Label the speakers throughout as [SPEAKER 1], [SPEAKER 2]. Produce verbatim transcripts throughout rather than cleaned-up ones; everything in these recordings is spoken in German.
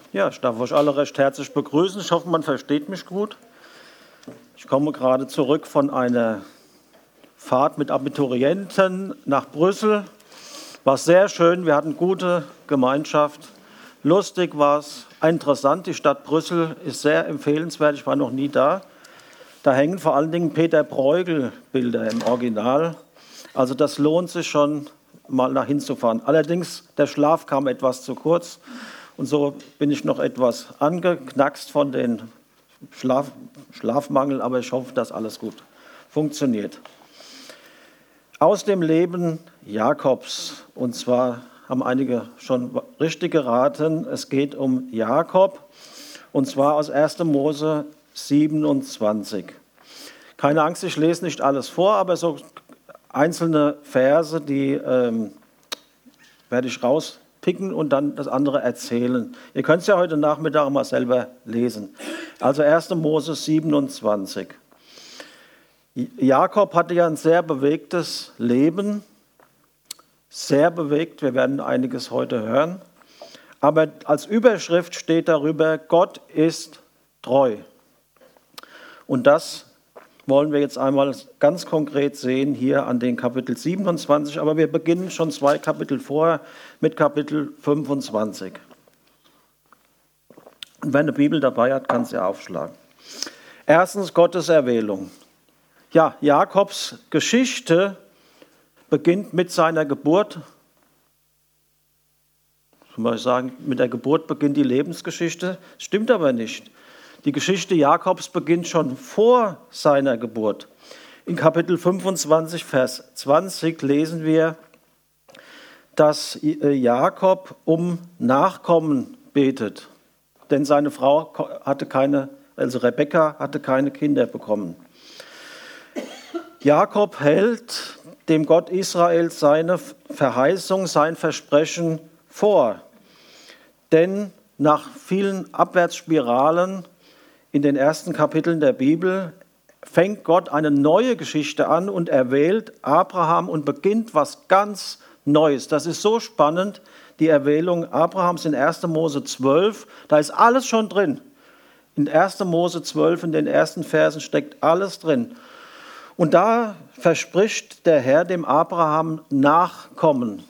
[SPEAKER 1] Ja, ich darf euch alle recht herzlich begrüßen. Ich hoffe, man versteht mich gut. Ich komme gerade zurück von einer Fahrt mit Abiturienten nach Brüssel. War sehr schön, wir hatten gute Gemeinschaft. Lustig war es, interessant. Die Stadt Brüssel ist sehr empfehlenswert, ich war noch nie da. Da hängen vor allen Dingen Peter Bruegel-Bilder im Original. Also das lohnt sich schon, mal nach hinzufahren. Allerdings, der Schlaf kam etwas zu kurz. Und so bin ich noch etwas angeknackst von den Schlaf, Schlafmangel, aber ich hoffe, dass alles gut funktioniert. Aus dem Leben Jakobs, und zwar haben einige schon richtig geraten, es geht um Jakob, und zwar aus erster Mose siebenundzwanzig. Keine Angst, ich lese nicht alles vor, aber so einzelne Verse, die ähm, werde ich raus. picken und dann das andere erzählen. Ihr könnt es ja heute Nachmittag mal selber lesen. Also erster Mose siebenundzwanzig. Jakob hatte ja ein sehr bewegtes Leben, sehr bewegt, wir werden einiges heute hören. Aber als Überschrift steht darüber, Gott ist treu. Und das wollen wir jetzt einmal ganz konkret sehen hier an den Kapitel siebenundzwanzig, aber wir beginnen schon zwei Kapitel vorher mit Kapitel fünfundzwanzig. Und wer eine Bibel dabei hat, kann sie aufschlagen. Erstens Gottes Erwählung. Ja, Jakobs Geschichte beginnt mit seiner Geburt. Soll man sagen, mit der Geburt beginnt die Lebensgeschichte? Stimmt aber nicht. Die Geschichte Jakobs beginnt schon vor seiner Geburt. In Kapitel fünfundzwanzig, Vers zwanzig lesen wir, dass Jakob um Nachkommen betet. Denn seine Frau hatte keine, also Rebekka hatte keine Kinder bekommen. Jakob hält dem Gott Israels seine Verheißung, sein Versprechen vor. Denn nach vielen Abwärtsspiralen in den ersten Kapiteln der Bibel fängt Gott eine neue Geschichte an und erwählt Abraham und beginnt was ganz Neues. Das ist so spannend, die Erwählung Abrahams in erster Mose zwölf, da ist alles schon drin. In erster Mose zwölf, in den ersten Versen steckt alles drin. Und da verspricht der Herr dem Abraham Nachkommen.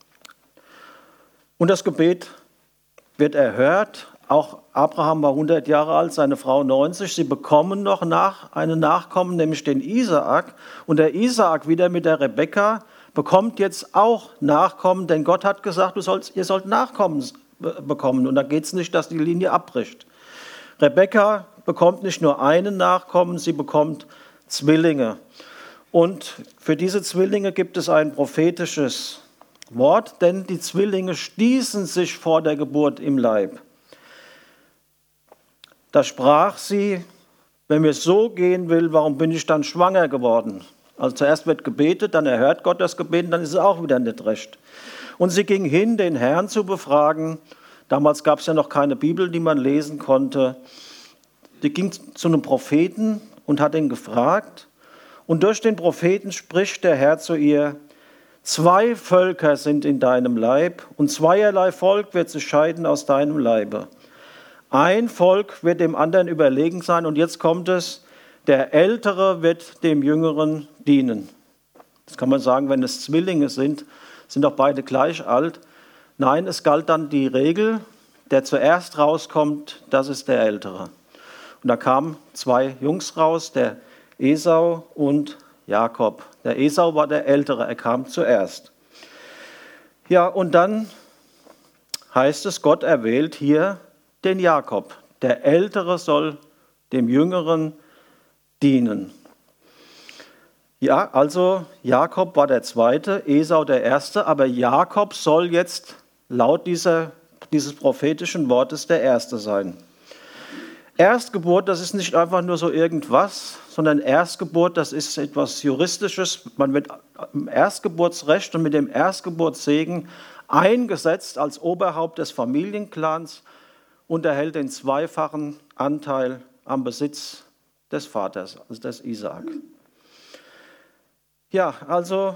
[SPEAKER 1] Und das Gebet wird erhört. Auch Abraham war hundert Jahre alt, seine Frau neunzig. Sie bekommen noch nach, einen Nachkommen, nämlich den Isaak. Und der Isaak wieder mit der Rebekka bekommt jetzt auch Nachkommen, denn Gott hat gesagt, du sollst, ihr sollt Nachkommen bekommen. Und da geht es nicht, dass die Linie abbricht. Rebekka bekommt nicht nur einen Nachkommen, sie bekommt Zwillinge. Und für diese Zwillinge gibt es ein prophetisches Wort, denn die Zwillinge stießen sich vor der Geburt im Leib. Da sprach sie, wenn mir so gehen will, warum bin ich dann schwanger geworden? Also zuerst wird gebetet, dann erhört Gott das Gebet, dann ist es auch wieder nicht recht. Und sie ging hin, den Herrn zu befragen. Damals gab es ja noch keine Bibel, die man lesen konnte. Sie ging zu einem Propheten und hat ihn gefragt. Und durch den Propheten spricht der Herr zu ihr, zwei Völker sind in deinem Leib und zweierlei Volk wird sich scheiden aus deinem Leibe. Ein Volk wird dem anderen überlegen sein und jetzt kommt es, der Ältere wird dem Jüngeren dienen. Das kann man sagen, wenn es Zwillinge sind, sind doch beide gleich alt. Nein, es galt dann die Regel, der zuerst rauskommt, das ist der Ältere. Und da kamen zwei Jungs raus, der Esau und Jakob. Der Esau war der Ältere, er kam zuerst. Ja, und dann heißt es, Gott erwählt hier den Jakob. Der Ältere soll dem Jüngeren dienen. Ja, also Jakob war der Zweite, Esau der Erste, aber Jakob soll jetzt laut dieser, dieses prophetischen Wortes der Erste sein. Erstgeburt, das ist nicht einfach nur so irgendwas, sondern Erstgeburt, das ist etwas Juristisches. Man wird im Erstgeburtsrecht und mit dem Erstgeburtssegen eingesetzt als Oberhaupt des Familienclans und erhält den zweifachen Anteil am Besitz des Vaters, also des Isaak. Ja, also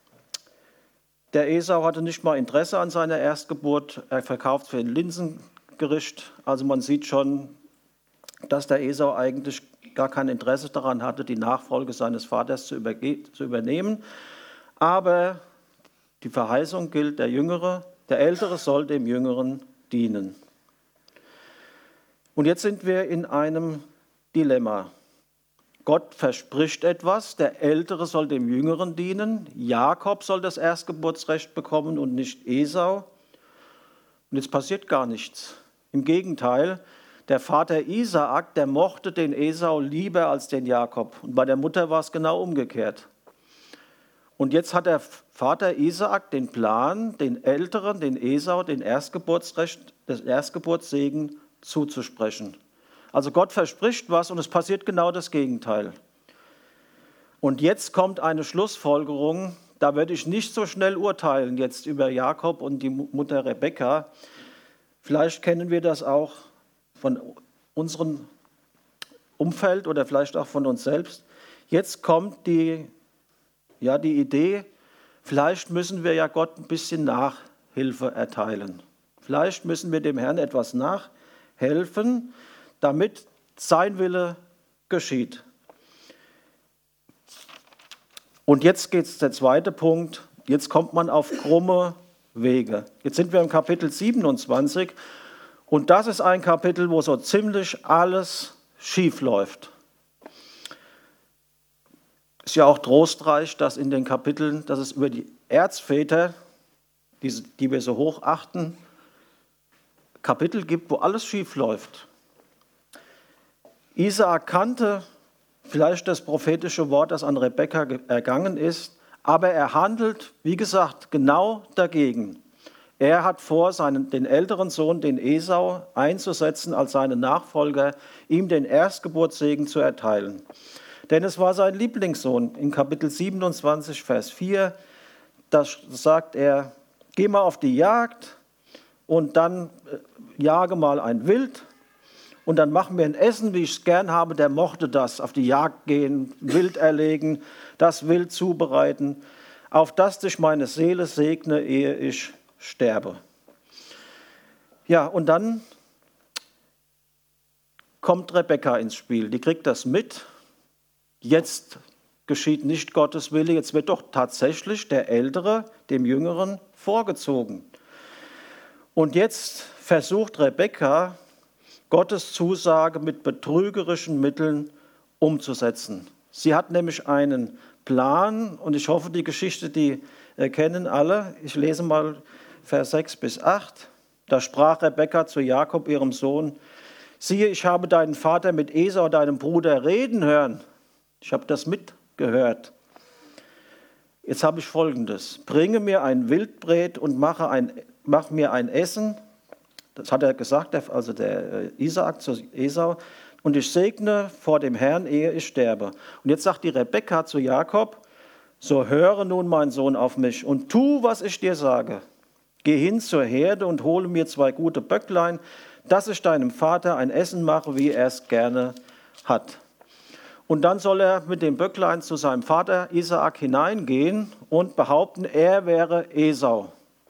[SPEAKER 1] der Esau hatte nicht mal Interesse an seiner Erstgeburt. Er verkauft für den Linsen Erbgericht. Also man sieht schon, dass der Esau eigentlich gar kein Interesse daran hatte, die Nachfolge seines Vaters zu, überge- zu übernehmen. Aber die Verheißung gilt, der Jüngere, der Ältere soll dem Jüngeren dienen. Und jetzt sind wir in einem Dilemma. Gott verspricht etwas, der Ältere soll dem Jüngeren dienen, Jakob soll das Erstgeburtsrecht bekommen und nicht Esau. Und jetzt passiert gar nichts. Im Gegenteil, der Vater Isaak, der mochte den Esau lieber als den Jakob. Und bei der Mutter war es genau umgekehrt. Und jetzt hat der Vater Isaak den Plan, den Älteren, den Esau, den Erstgeburtsrecht, das Erstgeburtssegen zuzusprechen. Also Gott verspricht was und es passiert genau das Gegenteil. Und jetzt kommt eine Schlussfolgerung, da werde ich nicht so schnell urteilen jetzt über Jakob und die Mutter Rebekka. Vielleicht kennen wir das auch von unserem Umfeld oder vielleicht auch von uns selbst. Jetzt kommt die, ja, die Idee, vielleicht müssen wir ja Gott ein bisschen Nachhilfe erteilen. Vielleicht müssen wir dem Herrn etwas nachhelfen, damit sein Wille geschieht. Und jetzt geht es der zweite Punkt. Jetzt kommt man auf krumme Wege. Jetzt sind wir im Kapitel siebenundzwanzig und das ist ein Kapitel, wo so ziemlich alles schief läuft. Ist ja auch trostreich, dass in den Kapiteln, dass es über die Erzväter, die, die wir so hoch achten, Kapitel gibt, wo alles schief läuft. Isaak kannte vielleicht das prophetische Wort, das an Rebekka ergangen ist, aber er handelt, wie gesagt, genau dagegen. Er hat vor, seinen, den älteren Sohn, den Esau, einzusetzen als seinen Nachfolger, ihm den Erstgeburtssegen zu erteilen. Denn es war sein Lieblingssohn. In Kapitel siebenundzwanzig, Vers vier, da sagt er, geh mal auf die Jagd und dann jage mal ein Wild. Und dann machen wir ein Essen, wie ich es gern habe. Der mochte das, auf die Jagd gehen, Wild erlegen, das Wild zubereiten, auf das dich meine Seele segne, ehe ich sterbe. Ja, und dann kommt Rebekka ins Spiel. Die kriegt das mit. Jetzt geschieht nicht Gottes Wille, jetzt wird doch tatsächlich der Ältere dem Jüngeren vorgezogen. Und jetzt versucht Rebekka, Gottes Zusage mit betrügerischen Mitteln umzusetzen. Sie hat nämlich einen Plan und ich hoffe, die Geschichte, die kennen alle. Ich lese mal Vers sechs bis acht. Da sprach Rebekka zu Jakob, ihrem Sohn, siehe, ich habe deinen Vater mit Esau, deinem Bruder, reden hören. Ich habe das mitgehört. Jetzt habe ich Folgendes. Bringe mir ein Wildbret und mache ein, mach mir ein Essen. Das hat er gesagt, also der Isaak zu Esau. Und ich segne vor dem Herrn, ehe ich sterbe. Und jetzt sagt die Rebekka zu Jakob, so höre nun, mein Sohn, auf mich und tu, was ich dir sage. Geh hin zur Herde und hole mir zwei gute Böcklein, dass ich deinem Vater ein Essen mache, wie er es gerne hat. Und dann soll er mit dem Böcklein zu seinem Vater Isaak hineingehen und behaupten, er wäre Esau.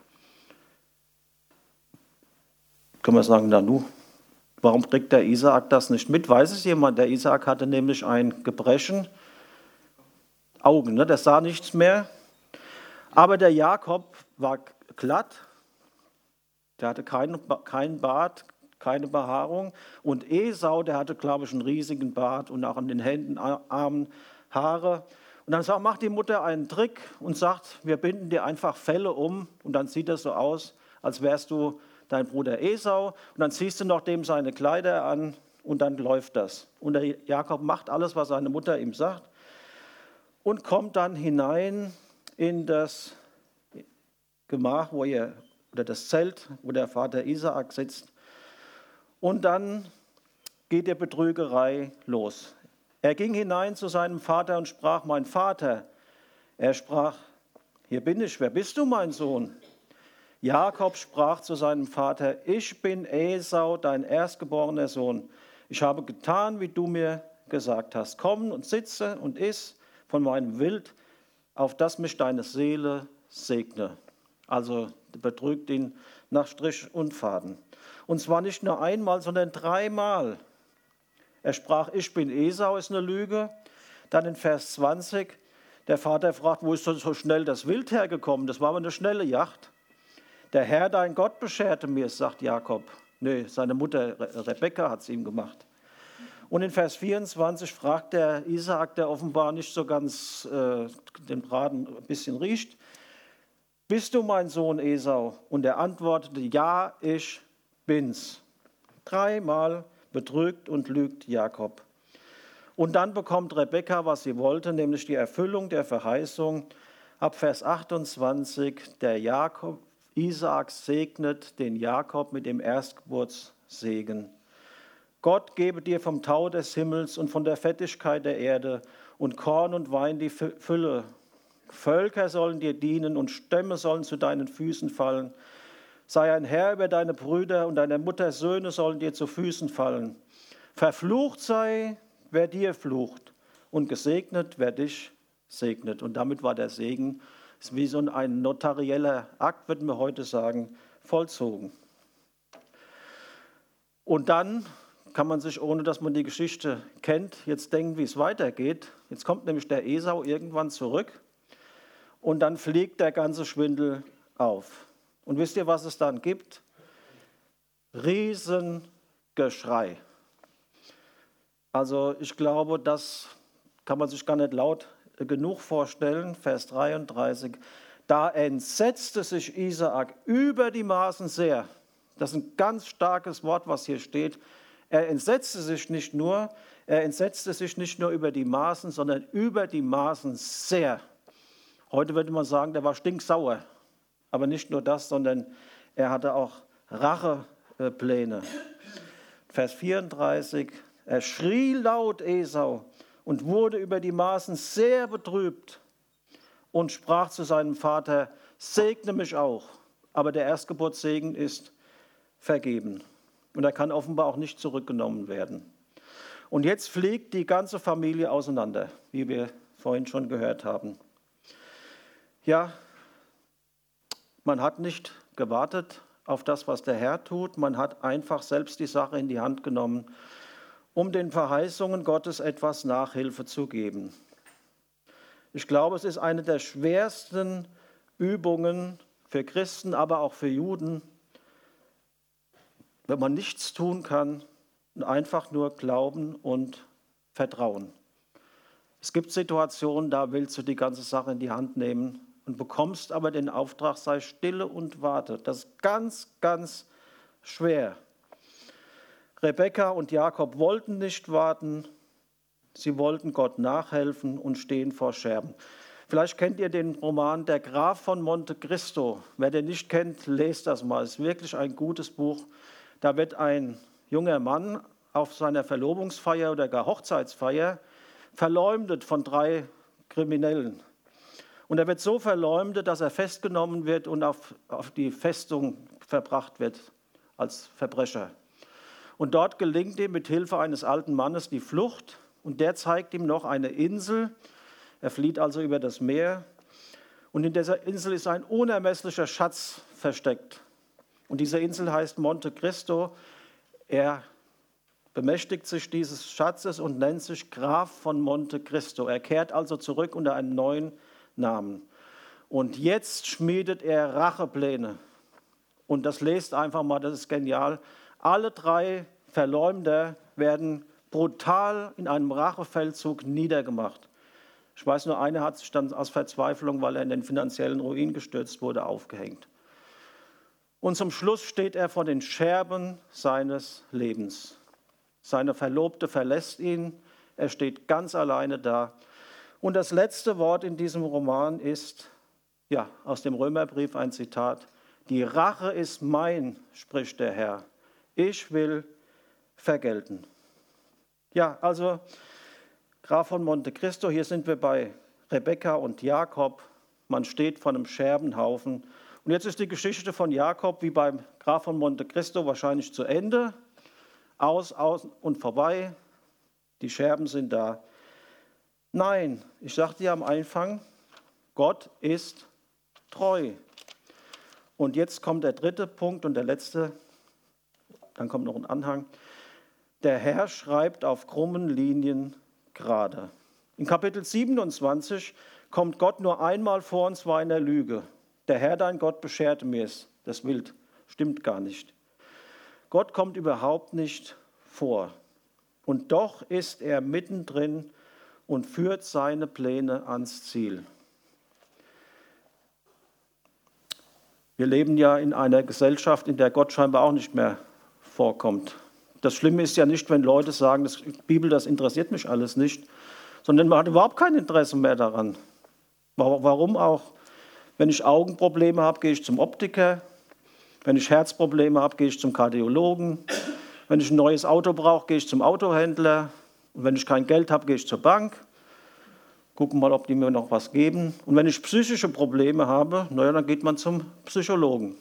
[SPEAKER 1] Können wir sagen, na nu, warum kriegt der Isaak das nicht mit? Weiß es jemand? Der Isaak hatte nämlich ein Gebrechen, Augen, ne? Der sah nichts mehr. Aber der Jakob war glatt, der hatte keinen kein Bart, keine Behaarung. Und Esau, der hatte, glaube ich, einen riesigen Bart und auch an den Händen, Armen Haare. Und dann sagt, macht die Mutter einen Trick und sagt, wir binden dir einfach Felle um und dann sieht das so aus, als wärst du dein Bruder Esau. Und dann ziehst du noch dem seine Kleider an und dann läuft das. Und der Jakob macht alles, was seine Mutter ihm sagt und kommt dann hinein in das Gemach, wo er, oder das Zelt, wo der Vater Isaak sitzt. Und dann geht die Betrügerei los. Er ging hinein zu seinem Vater und sprach, mein Vater. Er sprach, hier bin ich, wer bist du, mein Sohn? Jakob sprach zu seinem Vater, ich bin Esau, dein erstgeborener Sohn. Ich habe getan, wie du mir gesagt hast. Komm und sitze und iss von meinem Wild, auf das mich deine Seele segne. Also betrügt ihn nach Strich und Faden. Und zwar nicht nur einmal, sondern dreimal. Er sprach, ich bin Esau, ist eine Lüge. Dann in Vers zwanzig, der Vater fragt, wo ist so schnell das Wild hergekommen? Das war aber eine schnelle Jacht. Der Herr, dein Gott, bescherte mir es, sagt Jakob. Nee, seine Mutter Re- Rebekka hat es ihm gemacht. Und in Vers vierundzwanzig fragt der Isaak, der offenbar nicht so ganz äh, den Braten ein bisschen riecht, bist du mein Sohn Esau? Und er antwortete, ja, ich bin's. Dreimal betrügt und lügt Jakob. Und dann bekommt Rebekka, was sie wollte, nämlich die Erfüllung der Verheißung. Ab Vers achtundzwanzig, der Jakob, Isaak segnet den Jakob mit dem Erstgeburtssegen. Gott gebe dir vom Tau des Himmels und von der Fettigkeit der Erde und Korn und Wein die Fülle. Völker sollen dir dienen und Stämme sollen zu deinen Füßen fallen. Sei ein Herr über deine Brüder und deiner Mutter Söhne sollen dir zu Füßen fallen. Verflucht sei, wer dir flucht und gesegnet, wer dich segnet. Und damit war der Segen, ist wie so ein notarieller Akt, würden wir heute sagen, vollzogen. Und dann kann man sich, ohne dass man die Geschichte kennt, jetzt denken, wie es weitergeht. Jetzt kommt nämlich der Esau irgendwann zurück und dann fliegt der ganze Schwindel auf. Und wisst ihr, was es dann gibt? Riesengeschrei. Also ich glaube, das kann man sich gar nicht laut genug vorstellen. Vers dreiunddreißig. Da entsetzte sich Isaak über die Maßen sehr. Das ist ein ganz starkes Wort, was hier steht. Er entsetzte sich nicht nur, er entsetzte sich nicht nur über die Maßen, sondern über die Maßen sehr. Heute würde man sagen, der war stinksauer. Aber nicht nur das, sondern er hatte auch Rachepläne. Vers vierunddreißig, er schrie laut Esau und wurde über die Maßen sehr betrübt und sprach zu seinem Vater, segne mich auch. Aber der Erstgeburtssegen ist vergeben. Und er kann offenbar auch nicht zurückgenommen werden. Und jetzt fliegt die ganze Familie auseinander, wie wir vorhin schon gehört haben. Ja, man hat nicht gewartet auf das, was der Herr tut. Man hat einfach selbst die Sache in die Hand genommen, um den Verheißungen Gottes etwas Nachhilfe zu geben. Ich glaube, es ist eine der schwersten Übungen für Christen, aber auch für Juden, wenn man nichts tun kann und einfach nur glauben und vertrauen. Es gibt Situationen, da willst du die ganze Sache in die Hand nehmen und bekommst aber den Auftrag, sei stille und warte. Das ist ganz, ganz schwer. Rebekka und Jakob wollten nicht warten, sie wollten Gott nachhelfen und stehen vor Scherben. Vielleicht kennt ihr den Roman Der Graf von Monte Cristo. Wer den nicht kennt, lest das mal. Es ist wirklich ein gutes Buch. Da wird ein junger Mann auf seiner Verlobungsfeier oder gar Hochzeitsfeier verleumdet von drei Kriminellen. Und er wird so verleumdet, dass er festgenommen wird und auf, auf die Festung verbracht wird als Verbrecher. Und dort gelingt ihm mit Hilfe eines alten Mannes die Flucht und der zeigt ihm noch eine Insel. Er flieht also über das Meer und in dieser Insel ist ein unermesslicher Schatz versteckt. Und diese Insel heißt Monte Cristo. Er bemächtigt sich dieses Schatzes und nennt sich Graf von Monte Cristo. Er kehrt also zurück unter einem neuen Namen. Und jetzt schmiedet er Rachepläne. Und das lest einfach mal, das ist genial. Alle drei Verleumder werden brutal in einem Rachefeldzug niedergemacht. Ich weiß nur, einer hat sich dann aus Verzweiflung, weil er in den finanziellen Ruin gestürzt wurde, aufgehängt. Und zum Schluss steht er vor den Scherben seines Lebens. Seine Verlobte verlässt ihn, er steht ganz alleine da. Und das letzte Wort in diesem Roman ist, ja, aus dem Römerbrief ein Zitat, die Rache ist mein, spricht der Herr, ich will vergelten. Ja, also Graf von Monte Cristo, hier sind wir bei Rebekka und Jakob, man steht vor einem Scherbenhaufen. Und jetzt ist die Geschichte von Jakob wie beim Graf von Monte Cristo wahrscheinlich zu Ende. Aus, aus und vorbei. Die Scherben sind da. Nein, ich sagte ja am Anfang, Gott ist treu. Und jetzt kommt der dritte Punkt und der letzte, dann kommt noch ein Anhang. Der Herr schreibt auf krummen Linien gerade. In Kapitel siebenundzwanzig kommt Gott nur einmal vor, und zwar in der Lüge. Der Herr, dein Gott, bescherte mir es. Das Wild stimmt gar nicht. Gott kommt überhaupt nicht vor. Und doch ist er mittendrin und führt seine Pläne ans Ziel. Wir leben ja in einer Gesellschaft, in der Gott scheinbar auch nicht mehr vorkommt. Das Schlimme ist ja nicht, wenn Leute sagen, die Bibel, das interessiert mich alles nicht, sondern man hat überhaupt kein Interesse mehr daran. Warum auch? Wenn ich Augenprobleme habe, gehe ich zum Optiker. Wenn ich Herzprobleme habe, gehe ich zum Kardiologen. Wenn ich ein neues Auto brauche, gehe ich zum Autohändler. Und wenn ich kein Geld habe, gehe ich zur Bank. Gucken mal, ob die mir noch was geben. Und wenn ich psychische Probleme habe, naja, dann geht man zum Psychologen.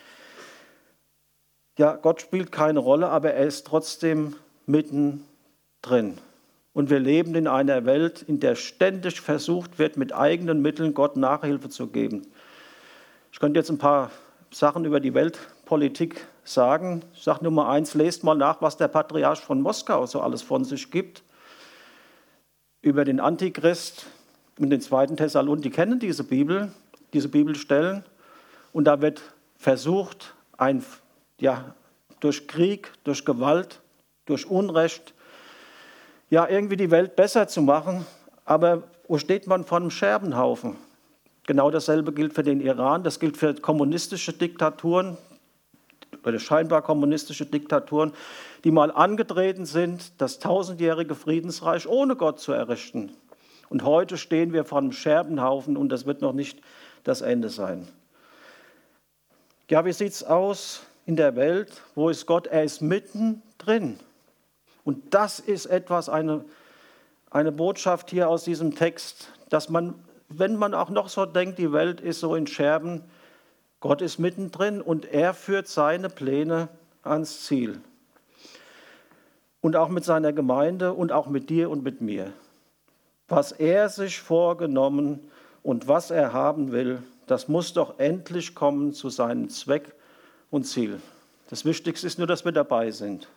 [SPEAKER 1] Ja, Gott spielt keine Rolle, aber er ist trotzdem mittendrin. Und wir leben in einer Welt, in der ständig versucht wird, mit eigenen Mitteln Gott Nachhilfe zu geben. Ich könnte jetzt ein paar Sachen über die Weltpolitik sagen. Ich sage Nummer eins, lest mal nach, was der Patriarch von Moskau so alles von sich gibt. Über den Antichrist und den zweiten Thessalonicher, die kennen diese Bibel, diese Bibelstellen. Und da wird versucht, ein, ja, durch Krieg, durch Gewalt, durch Unrecht, ja, irgendwie die Welt besser zu machen. Aber wo steht man vor einem Scherbenhaufen? Genau dasselbe gilt für den Iran, das gilt für kommunistische Diktaturen oder scheinbar kommunistische Diktaturen, die mal angetreten sind, das tausendjährige Friedensreich ohne Gott zu errichten. Und heute stehen wir vor einem Scherbenhaufen und das wird noch nicht das Ende sein. Ja, wie sieht es aus in der Welt? Wo ist Gott? Er ist mittendrin. Und das ist etwas, eine, eine Botschaft hier aus diesem Text, dass man, wenn man auch noch so denkt, die Welt ist so in Scherben, Gott ist mittendrin und er führt seine Pläne ans Ziel. Und auch mit seiner Gemeinde und auch mit dir und mit mir. Was er sich vorgenommen und was er haben will, das muss doch endlich kommen zu seinem Zweck und Ziel. Das Wichtigste ist nur, dass wir dabei sind.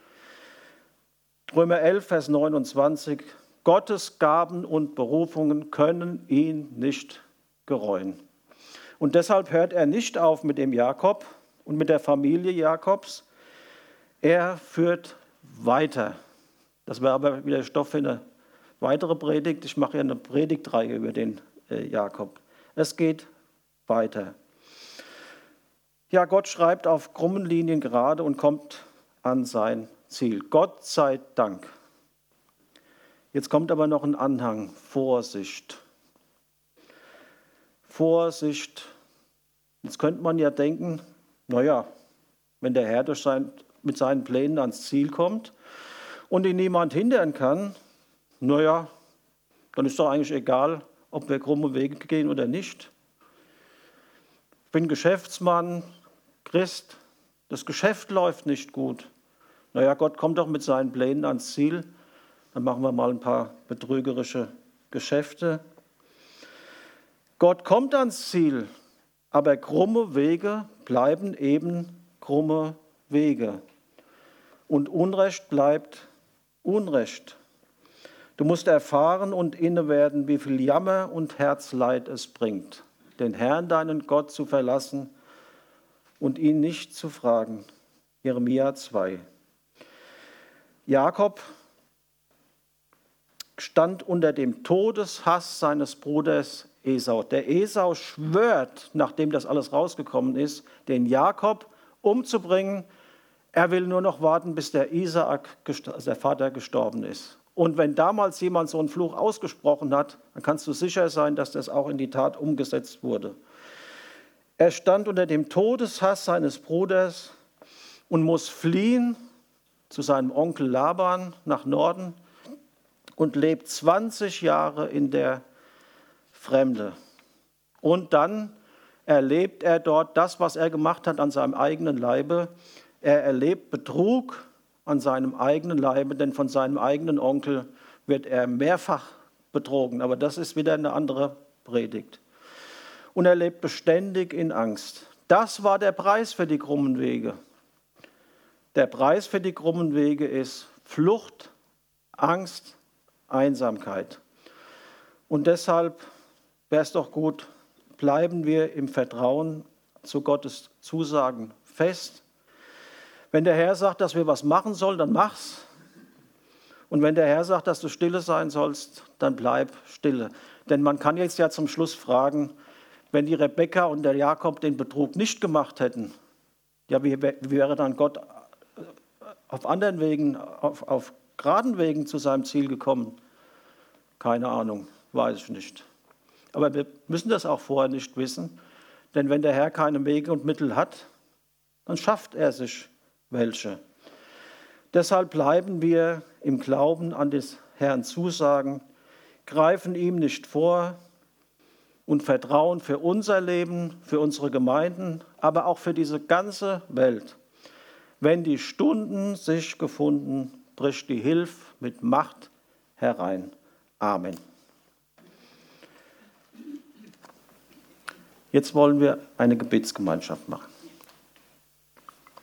[SPEAKER 1] Römer elf, Vers neunundzwanzig. Gottes Gaben und Berufungen können ihn nicht gereuen. Und deshalb hört er nicht auf mit dem Jakob und mit der Familie Jakobs. Er führt weiter. Das wäre aber wieder Stoff für eine weitere Predigt. Ich mache ja eine Predigtreihe über den äh, Jakob. Es geht weiter. Ja, Gott schreibt auf krummen Linien gerade und kommt an sein Ziel. Gott sei Dank. Jetzt kommt aber noch ein Anhang. Vorsicht. Vorsicht. Jetzt könnte man ja denken, naja, wenn der Herr durch sein, mit seinen Plänen ans Ziel kommt und ihn niemand hindern kann, naja, dann ist doch eigentlich egal, ob wir krumme Wege gehen oder nicht. Ich bin Geschäftsmann, Christ, das Geschäft läuft nicht gut. Naja, Gott kommt doch mit seinen Plänen ans Ziel, dann machen wir mal ein paar betrügerische Geschäfte. Gott kommt ans Ziel, aber krumme Wege bleiben eben krumme Wege. Und Unrecht bleibt Unrecht. Du musst erfahren und inne werden, wie viel Jammer und Herzleid es bringt, den Herrn, deinen Gott, zu verlassen und ihn nicht zu fragen. Jeremia zwei. Jakob stand unter dem Todeshass seines Bruders Esau. Der Esau schwört, nachdem das alles rausgekommen ist, den Jakob umzubringen. Er will nur noch warten, bis der Isaak, der Vater, gestorben ist. Und wenn damals jemand so einen Fluch ausgesprochen hat, dann kannst du sicher sein, dass das auch in die Tat umgesetzt wurde. Er stand unter dem Todeshass seines Bruders und muss fliehen zu seinem Onkel Laban nach Norden und lebt zwanzig Jahre in der Fremde. Und dann erlebt er dort das, was er gemacht hat an seinem eigenen Leibe. Er erlebt Betrug an seinem eigenen Leibe, denn von seinem eigenen Onkel wird er mehrfach betrogen. Aber das ist wieder eine andere Predigt. Und er lebt beständig in Angst. Das war der Preis für die krummen Wege. Der Preis für die krummen Wege ist Flucht, Angst, Einsamkeit. Und deshalb wäre es doch gut, bleiben wir im Vertrauen zu Gottes Zusagen fest. Wenn der Herr sagt, dass wir was machen sollen, dann mach's. Und wenn der Herr sagt, dass du stille sein sollst, dann bleib stille. Denn man kann jetzt ja zum Schluss fragen, wenn die Rebekka und der Jakob den Betrug nicht gemacht hätten, ja, wie, wie wäre dann Gott auf anderen Wegen, auf, auf geraden Wegen zu seinem Ziel gekommen? Keine Ahnung, weiß ich nicht. Aber wir müssen das auch vorher nicht wissen, denn wenn der Herr keine Wege und Mittel hat, dann schafft er sich welche. Deshalb bleiben wir im Glauben an des Herrn Zusagen, greifen ihm nicht vor und vertrauen für unser Leben, für unsere Gemeinden, aber auch für diese ganze Welt. Wenn die Stunden sich gefunden, bricht die Hilfe mit Macht herein. Amen. Jetzt wollen wir eine Gebetsgemeinschaft machen.